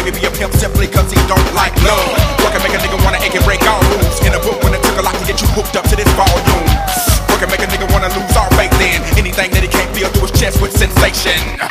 baby be a pimp simply cause he don't like love. Work and make a nigga wanna ache and break all rules. In a book when it took a lot to get you hooked up to this volume. Work and make a nigga wanna lose all faith in anything that he can't feel through his chest with sensation.